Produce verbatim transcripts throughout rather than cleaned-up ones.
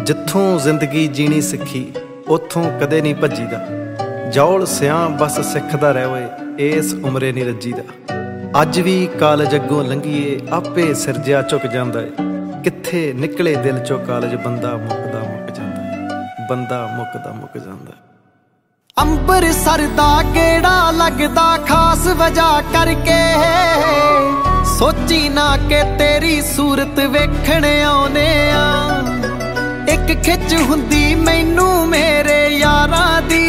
जिथों जिंदगी जीनी सिखी उथों कदे नहीं भज्जीदा। जौल सियां बस सिखदा रह ओए इस उमरे नहीं रज्जीदा। अज भी कालज अगों लंघीए आपे सिरजिया झुक जांदा है। कित्थे निकले दिल चो कालज बंदा मुकदा मुक जांदा है। बंदा मुकदा मुक जांदा है। अंबरसर दा गेड़ा लगदा खास वजह करके, सोची ना के तेरी सूरत वेखण आउने आ। एक खिच हुंदी मैनू मेरे यारां दी,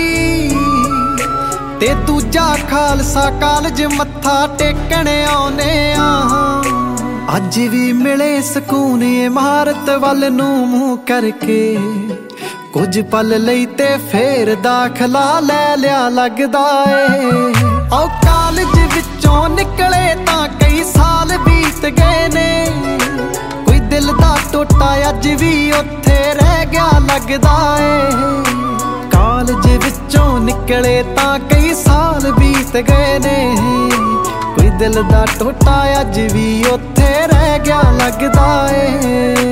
ते दूजा खालसा कालज मत्था टेकण आउने आ। अज भी मिले सकून इमारत वल नूं मूंह करके, कुछ पल लई ते फेर दाखला लै लिया लगदा ए। औ कालज विचों निकले तां कई साल बीत गए ने, कोई दिल दा टोटा अज भी उत्थे रह गया लगदा ए। कालज विचों निकले तां कई साल बीत गए ने, कोई दिल दा टोटा अज भी उत्थे रह गया लगदा ए।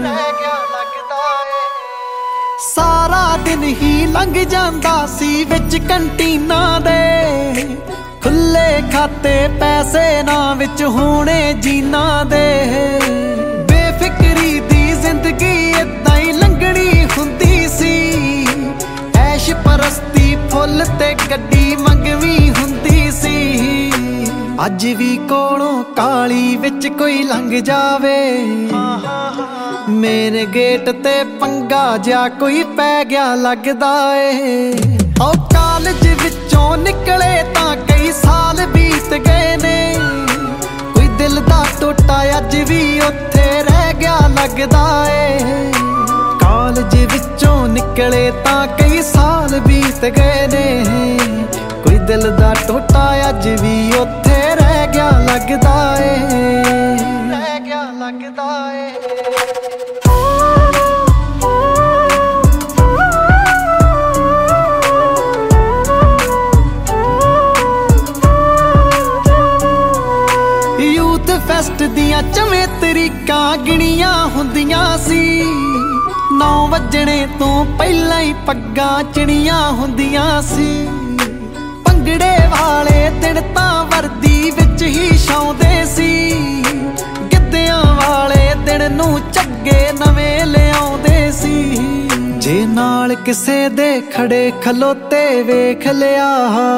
सारा दिन ही लंघ जांदा सी विच कंटीना दे, खुले खाते पैसे ना विच होने जीना दे। बेफिक्री दी जिंदगी इदां ही लंघनी हुंदी सी, ऐश परस्ती फुल ते गड्डी मंगवी हुंदी सी। अज भी कोलों काली विच कोई लंघ जावे, मेन गेट ते पंगा जा कोई पै गया लगदा ए। औ कालज विचों निकले तां कई साल बीत गए ने, कोई दिल दा टोटा अज भी उत्थे रह गया लगदा ए। कालज विचों निकले तां कई साल बीत गए ने, कोई दिल दा टोटा अज भी उत्थे रह गया लगदा ए। रह गया लगदा ए। फैस्ट दियां चवें तरीकां गिणियां हुंदियां सी, नौ वजणे तो पहला ही पग्गां चिणियां हुंदियां सी। भंगड़े वाले दिन तां वर्दी विच ही छाउंदे सी, गिद्धियां वाले दिन नूं झग्गे नवें लिआउंदे सी। जे नाल किसे दे खड़े खलोते वेख लिया,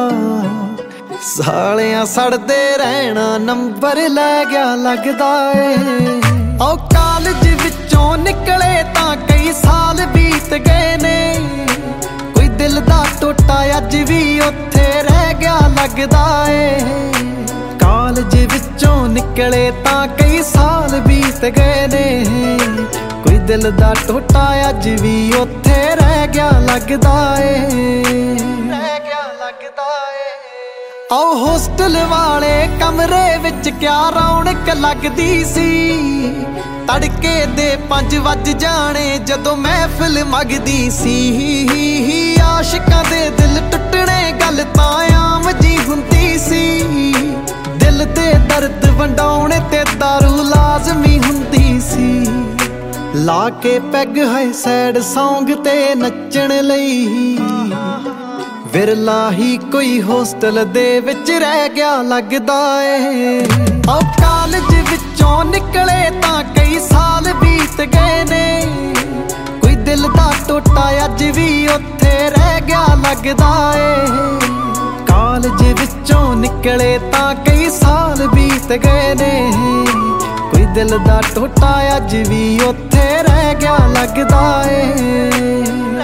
सालियां सड़दे रहना नंबर लै गया लगदा ए। औ कालज विचों निकले तां कई साल बीत गए ने, कोई दिल दा टोटा अज भी उत्थे रह गया लगदा ए। कालज विचों निकले तां कई साल बीत गए ने, कोई दिल दा टोटा अज भी उत्थे रह गया लगदा ए। रह गया लगदा ए। औ होस्टल वाले कमरे विच क्या रौनक लगदी सी, तड़के दे पंज वज जाने जदों महफिल मगदी सी। आशिकां दे दिल टुटणे गल तां आम जी हुंदी सी, दिल दे दर्द वंडाउणे ते दारू लाजमी हुंदी सी। ला के पैग है सैड सौंग ते नच्चण लई, विरला ही कोई होस्टल दे विच रह गया लगदा ए। औ कालज विचों निकले तां कई साल बीत गए ने, कोई दिल दा टोटा अज भी उत्थे रह गया लगदा ए। कालज विचों निकले तां कई साल बीत गए ने, कोई दिल दा टोटा अज भी उत्थे रह गया लगदा ए।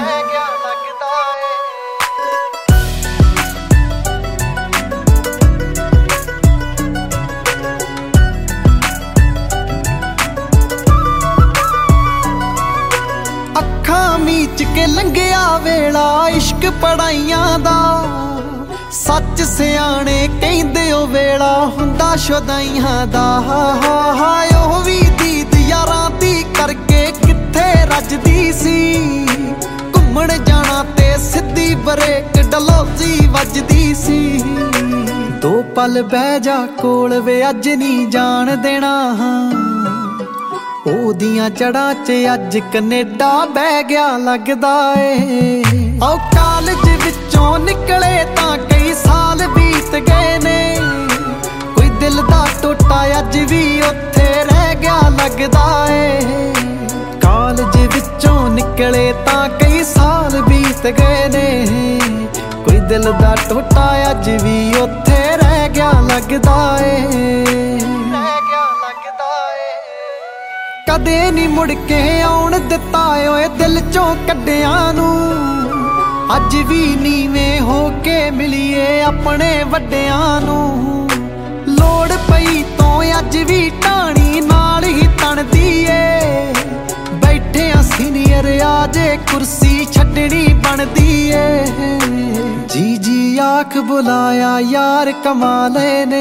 मीच के लंघिया वेला इश्क पढ़ाइयां दा, सच सियाणे कहंदे ओ वेला हुंदा शुदाइयां दा। हाय ओह वी दीद यारां दी करके कित्थे रजदी सी, घुम्मण जाना ते सिद्धी ब्रेक डलौजी वजदी सी। दो पल बह जा कोल वे अज नहीं जान देना, ਉਹਦੀਆਂ ਜੜਾਂ 'ਚ ਅੱਜ ਕੈਨੇਡਾ ਬਹਿ ਗਿਆ ਲੱਗਦਾ ਏ। ਓ ਕਾਲਜ ਵਿੱਚੋਂ ਨਿਕਲੇ ਤਾਂ ਕਈ ਸਾਲ ਬੀਤ ਗਏ ਨੇ, ਕੋਈ ਦਿਲ ਦਾ ਟੋਟਾ ਅੱਜ ਵੀ ਉੱਥੇ ਰਹਿ ਗਿਆ ਲੱਗਦਾ ਏ। ਕਾਲਜ ਵਿੱਚੋਂ ਨਿਕਲੇ ਤਾਂ ਕਈ ਸਾਲ ਬੀਤ ਗਏ ਨੇ, ਕੋਈ ਦਿਲ ਦਾ ਟੋਟਾ ਅੱਜ ਵੀ ਉੱਥੇ ਰਹਿ ਗਿਆ ਲੱਗਦਾ ਏ, ਰਹਿ ਗਿਆ ਲੱਗਦਾ ਏ। ਕਦੇ ਨੀ ਮੁੜ ਕੇ ਆਉਣ ਦਿੱਤਾ ਓਏ ਦਿਲ ਚੋਂ ਕੱਢਿਆਂ ਨੂੰ, ਅੱਜ ਵੀ ਨੀਵੇਂ ਹੋ ਕੇ ਮਿਲੀਏ ਆਪਣੇ ਵੱਡਿਆਂ ਨੂੰ। ਲੋੜ ਪਈ ਤੋਂ ਅੱਜ ਵੀ ਢਾਣੀ ਨਾਲ ਹੀ ਤਣਦੀ ਏ, ਬੈਠੇ ਆ ਸੀਨੀਅਰ ਆ ਜੇ ਕੁਰਸੀ ਛੱਡਣੀ ਬਣਦੀ ਏ। ਜੀ ਜੀ ਆਖ ਬੁਲਾਇਆ ਯਾਰ ਕਮਾਲੇ ਨੇ,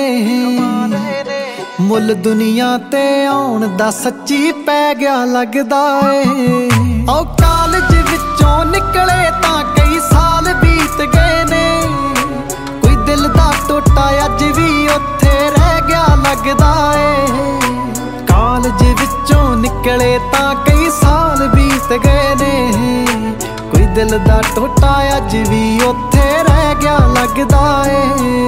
ਮੁੱਲ ਦੁਨੀਆ ਤੇ ਆਉਣ ਦਾ ਸੱਚੀ ਪੈ ਗਿਆ ਲੱਗਦਾ ਏ। ਓ ਕਾਲਜ ਵਿੱਚੋਂ ਨਿਕਲੇ ਤਾਂ ਕਈ ਸਾਲ ਬੀਤ ਗਏ ਨੇ, ਕੋਈ ਦਿਲ ਦਾ ਟੋਟਾ ਅੱਜ ਵੀ ਉੱਥੇ ਰਹਿ ਗਿਆ ਲੱਗਦਾ ਏ। ਕਾਲਜ ਵਿੱਚੋਂ ਨਿਕਲੇ ਤਾਂ ਕਈ ਸਾਲ ਬੀਤ ਗਏ ਨੇ, ਕੋਈ ਦਿਲ ਦਾ ਟੋਟਾ ਅੱਜ ਵੀ ਉੱਥੇ ਰਹਿ ਗਿਆ ਲੱਗਦਾ ਏ।